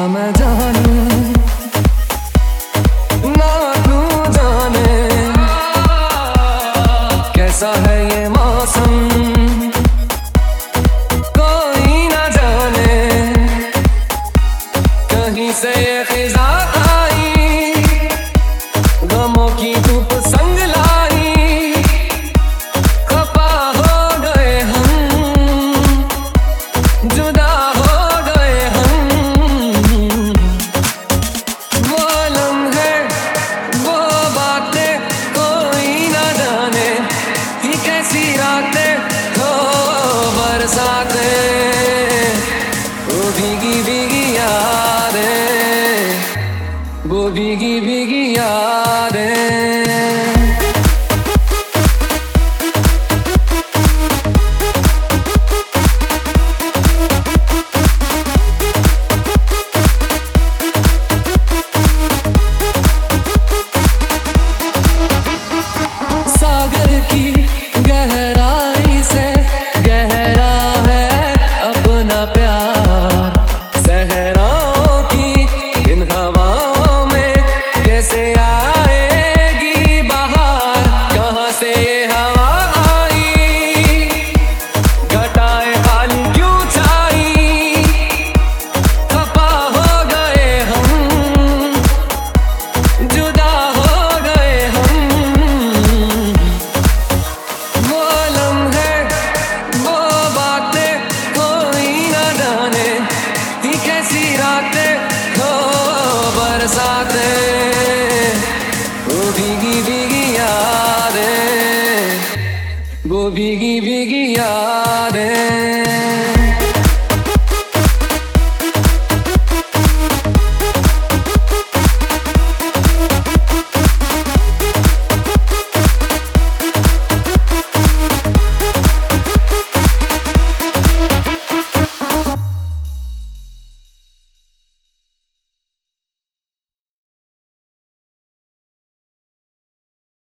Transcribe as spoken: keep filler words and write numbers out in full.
मैं जानूं ना तू जाने कैसा है ये मौसम, कोई ना जाने कहीं से ये खिजा आई, गमों की धूप संग लाई, खफा हो गए हम, जुदा हो गए हम। वो लम्हे वो बातें कोई ना जाने, ही कैसी रातें हो बरसातें, वो भीगी भीगी यादें, वो भीगी भीगी यादें। सागर की गहराई से गहरा है अपना प्यार, सहराओं की इन हवाओं में कैसे आएगी बहार, कहाँ से ये हवा आई, घटाए खाली क्यों छाई, खफा हो गए हम, जुदा हो गए हम। वो लम्हे वो बातें कोई ना जाने, ही कैसी रातें हो बरसातें, वो भीगी भीगी यादें, वो भीगी भीगी यादें।